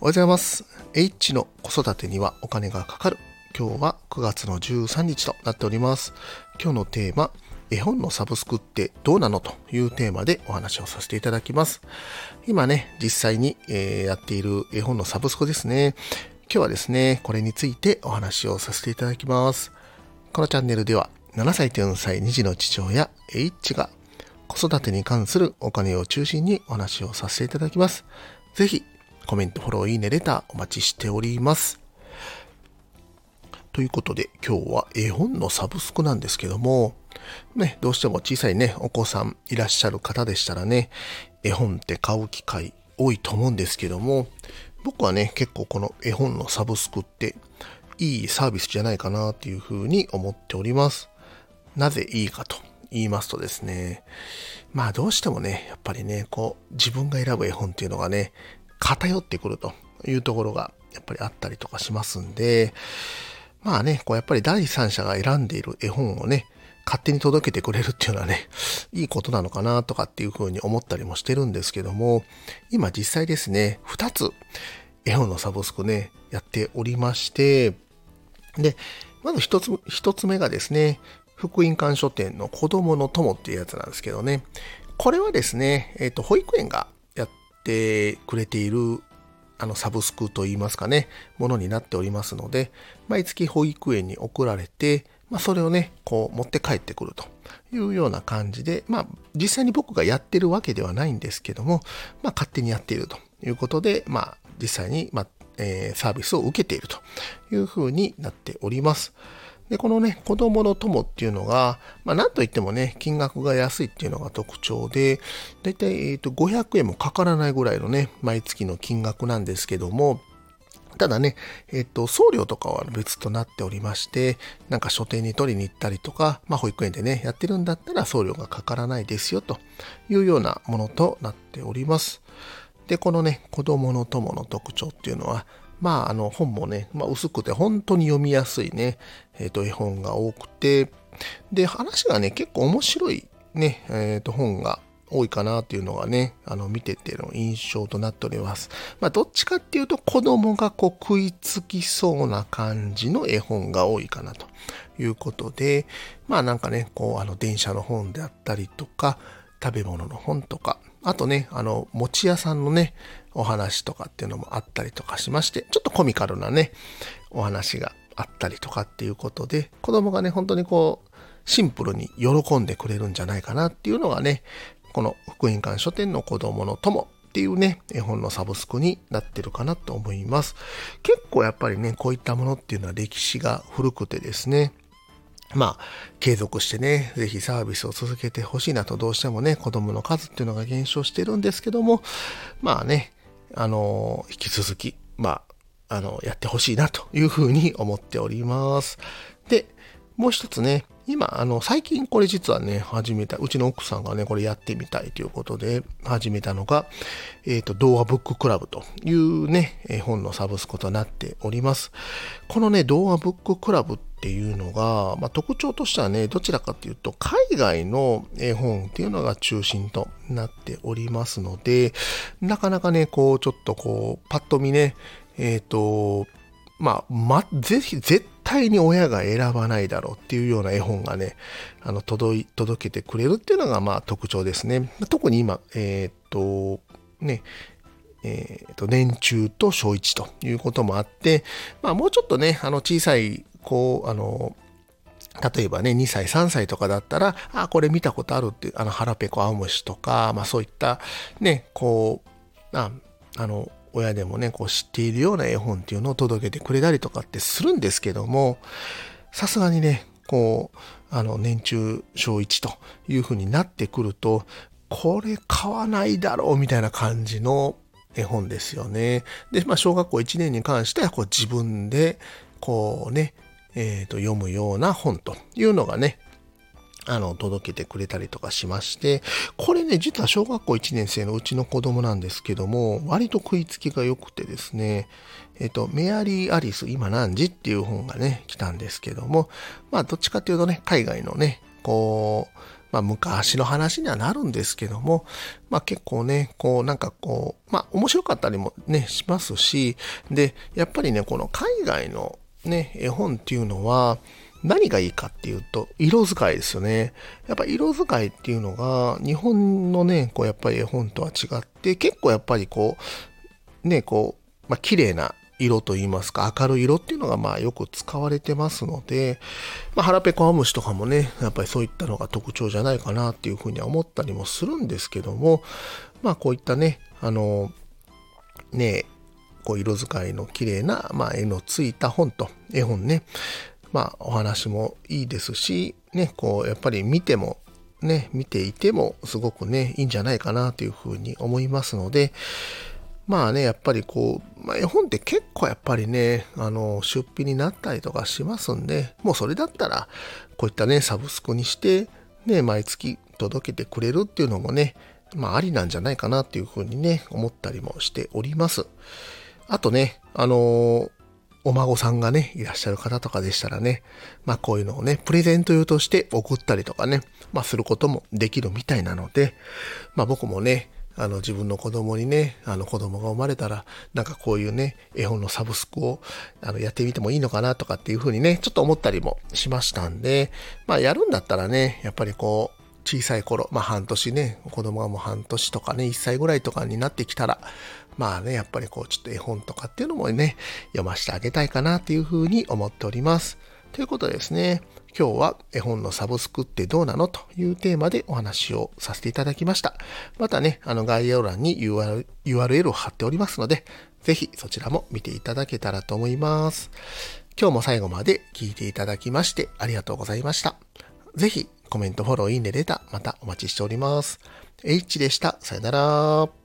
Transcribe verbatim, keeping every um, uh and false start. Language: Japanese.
おはようございます。H の子育てにはお金がかかる。今日はくがつのじゅうさんにちとなっております。今日のテーマ、絵本のサブスクってどうなのというテーマでお話をさせていただきます。今ね、実際に、えー、やっている絵本のサブスクですね。今日はですね、これについてお話をさせていただきます。このチャンネルではななさいとよんさいに児の父親 H が子育てに関するお金を中心にお話をさせていただきます。ぜひコメント、フォロー、いいね、レターお待ちしております。ということで今日は絵本のサブスクなんですけども、ね、どうしても小さいね、お子さんいらっしゃる方でしたらね、絵本って買う機会多いと思うんですけども、僕はね、結構この絵本のサブスクっていいサービスじゃないかなっていうふうに思っております。なぜいいかと言いますとですね、まあどうしてもね、やっぱりね、こう自分が選ぶ絵本っていうのがね、偏ってくるというところがやっぱりあったりとかしますんで、まあね、こうやっぱり第三者が選んでいる絵本をね、勝手に届けてくれるっていうのはね、いいことなのかなとかっていうふうに思ったりもしてるんですけども、今実際ですね、ふたつ絵本のサブスクね、やっておりまして、で、まず一つ、一つ目がですね、福音館書店の子供の友っていうやつなんですけどね、これはですね、えっと、保育園がやってくれているあのサブスクといいますかね、ものになっておりますので、毎月保育園に送られて、まあ、それをね、こう持って帰ってくるというような感じで、まあ、実際に僕がやってるわけではないんですけども、まあ、勝手にやっているということで、まあ、実際に、まあえー、サービスを受けているというふうになっております。で、このね、子供の友っていうのが、まあ、なんといってもね、金額が安いっていうのが特徴で、だいたい、えーと、ごひゃくえんもかからないぐらいのね、毎月の金額なんですけども、ただね、えっと、送料とかは別となっておりまして、なんか書店に取りに行ったりとか、まあ、保育園でね、やってるんだったら送料がかからないですよというようなものとなっております。で、このね、子供の友の特徴っていうのは、まあ、あの、本もね、まあ、薄くて本当に読みやすいね、えっと、絵本が多くて、で、話がね、結構面白いね、えっと、本が多いかなっていうのがね、あの、見てての印象となっております。まあ、どっちかっていうと、子供がこう食いつきそうな感じの絵本が多いかなということで、まあ、なんかね、こう、あの、電車の本であったりとか、食べ物の本とか、あとね、あの、餅屋さんのね、お話とかっていうのもあったりとかしまして、ちょっとコミカルなね、お話があったりとかっていうことで、子供がね、本当にこう、シンプルに喜んでくれるんじゃないかなっていうのがね、この福音館書店の子供の友っていうね、絵本のサブスクになってるかなと思います。結構やっぱりね、こういったものっていうのは歴史が古くてですね、まあ、継続してね、ぜひサービスを続けてほしいなと、どうしてもね、子供の数っていうのが減少してるんですけども、まあね、あの、引き続き、まあ、あの、やってほしいなというふうに思っております。で、もう一つね、今、あの、最近これ実はね、始めた、うちの奥さんがね、これやってみたいということで始めたのが、えっと、童話ブッククラブというね、絵本のサブスクとなっております。このね、童話ブッククラブっていうのが、まあ、特徴としてはね、どちらかというと、海外の絵本っていうのが中心となっておりますので、なかなかね、こう、ちょっとこう、パッと見ね、えっと、まあ、ま、ぜひ、絶対に親が選ばないだろうっていうような絵本がね、あの、届い、届けてくれるっていうのが、まあ、特徴ですね。特に今、えっと、ね、えっと、年中と小いちということもあって、まあ、もうちょっとね、あの、小さい、こう、あの、例えばね、にさい、さんさいとかだったら、あ、これ見たことあるっていう、あの、腹ペコ青虫とか、まあ、そういった、ね、こう、あ、あの、親でもね、こう知っているような絵本っていうのを届けてくれたりとかってするんですけども、さすがにね、こう、あの、年中小いちというふうになってくると、これ買わないだろうみたいな感じの絵本ですよね。で、まあ、小学校いちねんに関しては、こう自分で、こうね、えっと、読むような本というのがね、あの、届けてくれたりとかしまして、これね、実は小学校いちねん生のうちの子供なんですけども、割と食いつきが良くてですね、えっと、メアリー・アリス、今何時っていう本がね、来たんですけども、まあ、どっちかっていうとね、海外のね、こまあ昔の話にはなるんですけども、まあ結構ね、こうなんかこう、まあ面白かったりもね、しますし、で、やっぱりね、この海外のね、絵本っていうのは、何がいいかっていうと、色使いですよね。やっぱ色使いっていうのが、日本のね、こうやっぱり絵本とは違って、結構やっぱりこう、ね、こう、まあ綺麗な色と言いますか、明るい色っていうのがまあよく使われてますので、まあ腹ペコアムシとかもね、やっぱりそういったのが特徴じゃないかなっていうふうには思ったりもするんですけども、まあこういったね、あの、ね、こう色使いの綺麗な、まあ、絵のついた本と絵本ね、まあお話もいいですし、ね、こうやっぱり見てもね、見ていてもすごくね、いいんじゃないかなというふうに思いますので、まあね、やっぱりこう、まあ、絵本って結構やっぱりね、あの、出費になったりとかしますんで、もうそれだったら、こういったね、サブスクにして、ね、毎月届けてくれるっていうのもね、まあありなんじゃないかなっていうふうにね、思ったりもしております。あとね、あのーお孫さんがね、いらっしゃる方とかでしたらね、まあこういうのをね、プレゼント用として送ったりとかね、まあすることもできるみたいなので、まあ僕もね、あの自分の子供にね、あの子供が生まれたら、なんかこういうね、絵本のサブスクをあのやってみてもいいのかなとかっていうふうにね、ちょっと思ったりもしましたんで、まあやるんだったらね、やっぱりこう、小さい頃、まあ半年ね、子供がもう半年とかね、いっさいぐらいとかになってきたら、まあね、やっぱりこう、ちょっと絵本とかっていうのもね、読ませてあげたいかなっていうふうに思っております。ということでですね、今日は絵本のサブスクってどうなのというテーマでお話をさせていただきました。またね、あの概要欄に ユーアールエル、ユーアールエル を貼っておりますので、ぜひそちらも見ていただけたらと思います。今日も最後まで聞いていただきましてありがとうございました。ぜひコメント、フォロー、いいね、レター、またお待ちしております。H でした。さよなら。